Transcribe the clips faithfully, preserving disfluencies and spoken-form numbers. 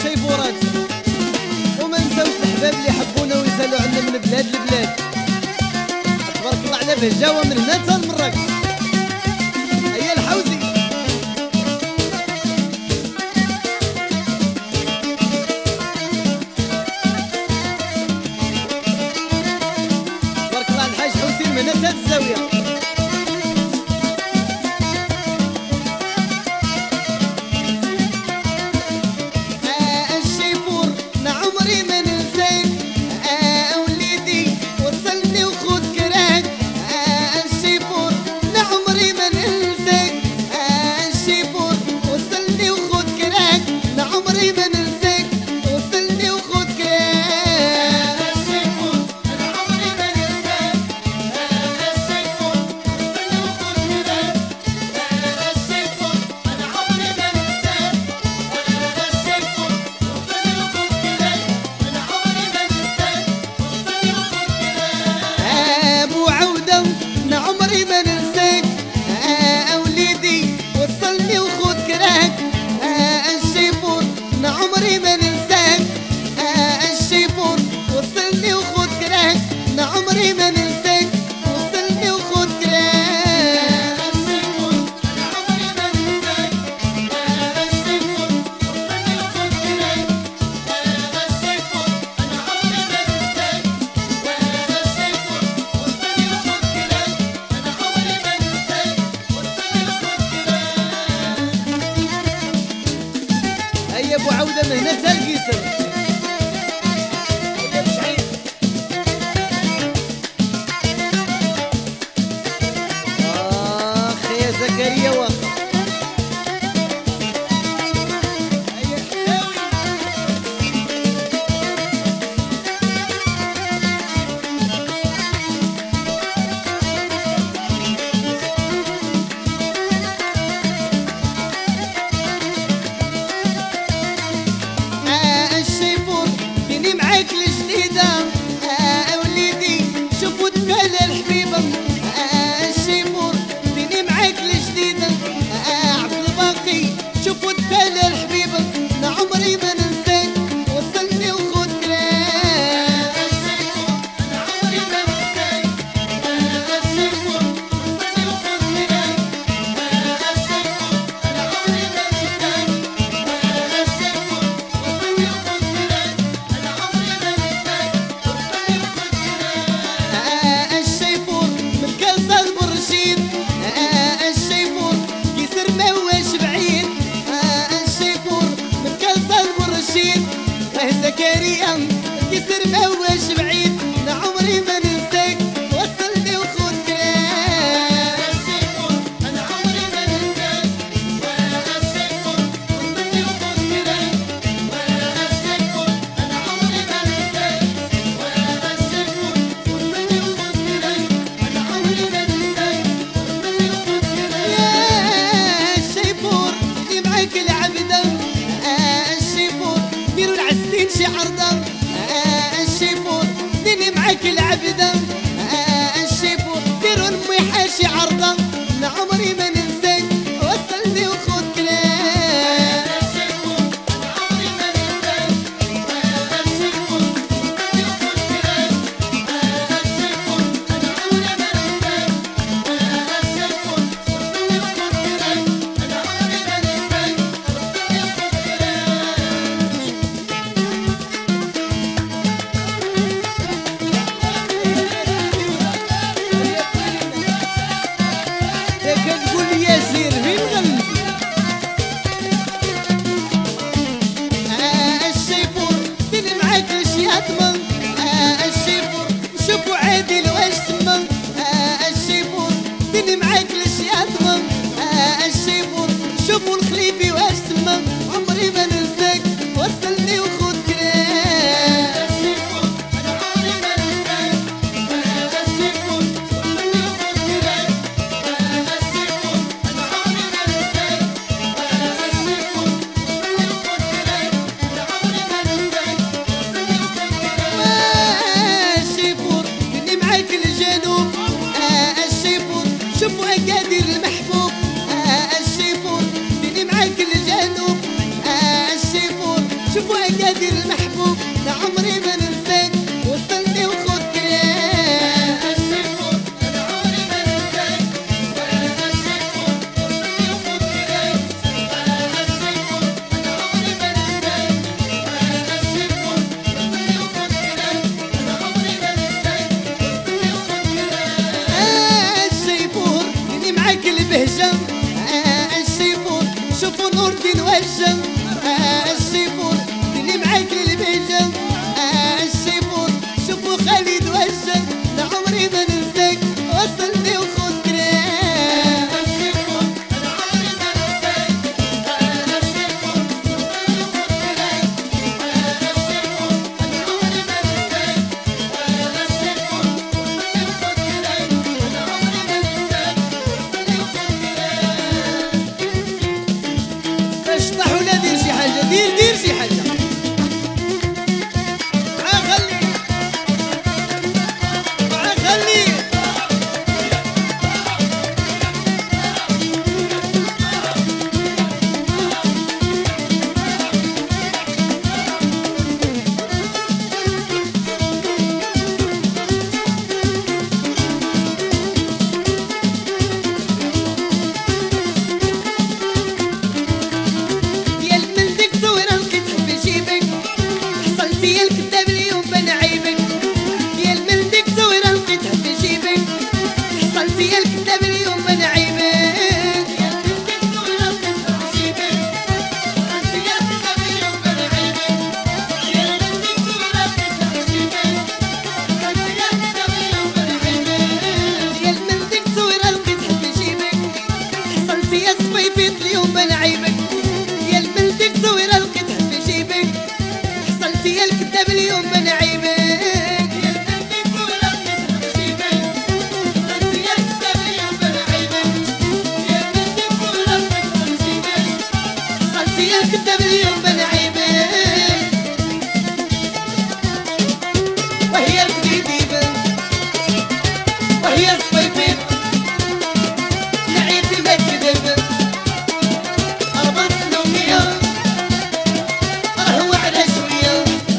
الشيفورات، وما نساوش الحباب اللي يحبونا ويسالوا عنا من بلاد لبلاد. تبارك الله على بهجاوه من هنا حتى لمراكش. هيا الحوزي تبارك الله على الحاج حسين من هنا حتى الزاويه. ابو عوده من هنا حتى القيسر. اخ يا زكريا واخا زكريا كسر موش بعيد لعمري ما ننساك وصلني وخد كلام الشيفور انا عمري ما ننساك الشيفور وصلني وخد كلام الشيفور انا عمري ما ننساك الشيفور وصلني وخد كلام انا عمري ما ننساك وصلني وخد كلام يا الشيفور اللي معاك العبده الشيفور ديروا العسلين شي عرضه الشيفور ديني معاك العبده الشيفور ديروا امي حاشي عرضه لعمري ما ننساك وصلني وخد كلام الشيفور انا عمري ما ننساك الشيفور وصلني وخد كلام الشيفور انا عمري ما ننساك الشيفور وصلني وخد كلام انا عمري ما ننساك وصلني وخد كلام وجه الشيفور اللي معاك للبهجة الشيفور شوفوا خالد وجه لعمري ما ننساك وصلني وخذ كرام الشيفور لعمري ما ننساك الشيفور الشيفور لعمري ما ننساك الشيفور وصلني وخذ كرام اشطح ولا دير شي حاجة دير دير شي حاجة تعال خلي تعال خلي يا الملك صورة لقيت في جيبك حصلتي يا الكذاب اليوم بان عيبك يا الملك صورة لقيت في جيبك حصلتي يا الكذاب اليوم بان عيبك يا الملك صورة لقيت في جيبك حصلتي يا الكذاب اليوم بان عيبك يا الملك صورة لقيت في جيبك حصلتي يا الكذاب اليوم بان عيبك يا الملك صورة لقيت في جيبك حصلتي يا صفيفيط اليوم بان عيبك يا الملك صورة لقيت في جيبك حصلتي يا الكذاب اليوم بان عيبك يا الملك صورة لقيت في جيبك حصلتي يا الكذاب اليوم بان عيبك يا الملك صورة لقيت في جيبك حصلتي يا الكذاب اليوم بان عيبك وهي الكذيبة وهي صفيفيط نعيتي ما تكذب أربط نومية راهو على شوية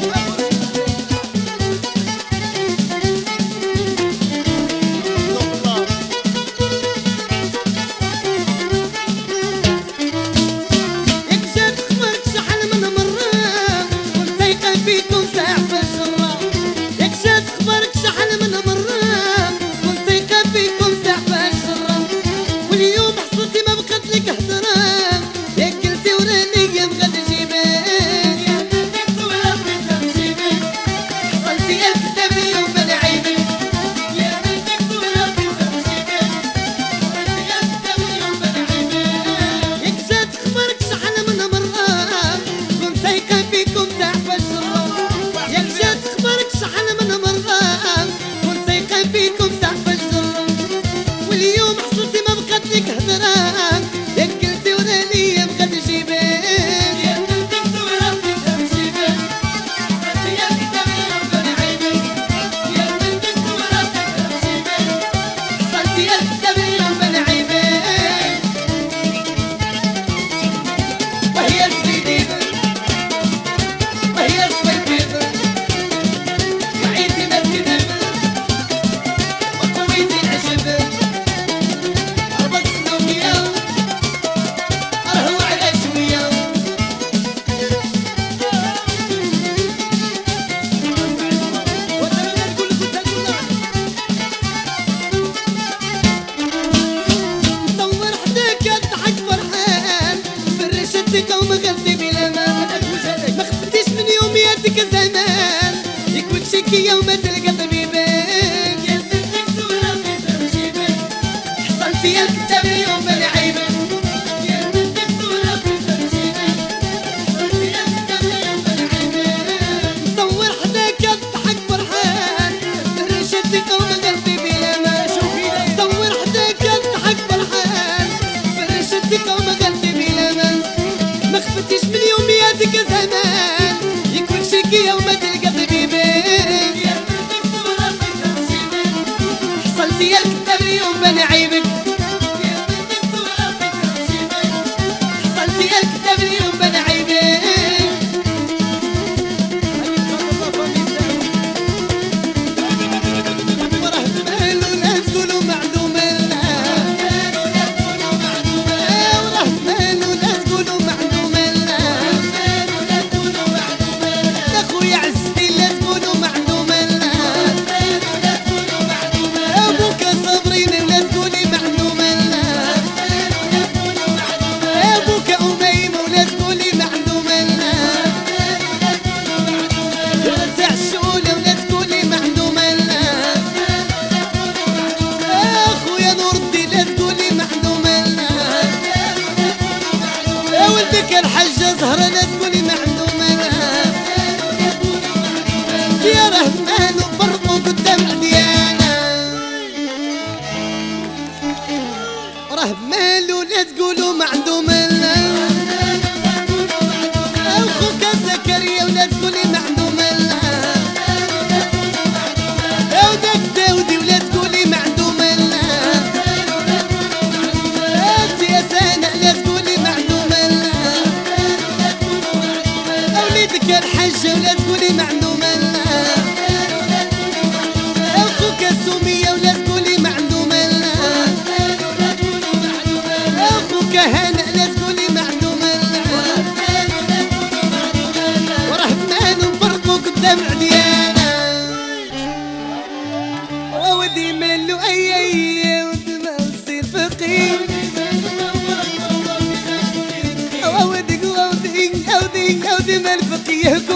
ياك جات خبرك شحال من مرة ومتيقة فيكم ساعة في الشرة ياك جات خبرك شحال من مرة ومتيقة فيكم ساعة في الشرة واليوم حصلتي ما بقات لك هدرة ياك قلتي وراني يا بغات جيبك يا ملك صورة لقيت في جيبك حصلتي يا الكذاب اليوم بان عيبك يا ملك صورة لقيت في جيبك حصلتي يا الكذاب اليوم بان عيبك ياك جات خبرك شحال من مرة كنت هيكا فيكم ساعة في الشرة ياك جات خبرك شحال من مرة كنت هيكا فيكم ساعة في الشرة واليوم حصلتي ما بقات لك هدرة ياك قلتي وراني يا بغات جيبك يا ملك صورة لقيت في جيبك حصلتي يا الكذاب اليوم بان عيبك يا ملك صورة لقيت في جيبك حصلتي يا الكذاب اليوم بان عيبك وهي الكذيبة وهي صفيفيطة وعيتي ما تكذب وقويتي العجب ربطت نومية راهو على شوية وأنا نقول لك وأنت تقول دور حداك الضحك فرحان فرشتك ومغلتي بلا ما ما خفتيش من يومياتك زمان يكوك شكي يوم تلقى طبيبك يا الملك صورة لقيت في جيبك حصلتي يا الكذاب اليوم بان عيبك يا الملك صورة لقيت في جيبك حصلتي يا الكذاب اليوم بان عيبك دور حداك الضحك فرحان فرشتك ومغلتي بلا ما دور حداك الضحك فرحان فرشتك ومغلتي بلا ما ما خفتيش ولدك الحجة زهرة لا تقولي ما عنده مال يا رهمان وفرقوا قدام عديانا راه مالو لا تقولوا ما عنده مال اخوك زكريا ولا تقولي ما عنده مال وداك داودي ولا تقولي ما عنده مال انت يا سناء لا تقولي ما عنده مال اوليدك الحجة ولا تقولي ما عنده مال اخوك سمية ولا تقولي ما عنده مال اخوك هانئ لا تقولي ما عنده مال ورحمن وفرقوا قدام عديانا وودي مالو اي اي ودي ما نصير فقير وودي وودي وودي وودي ما الفقيه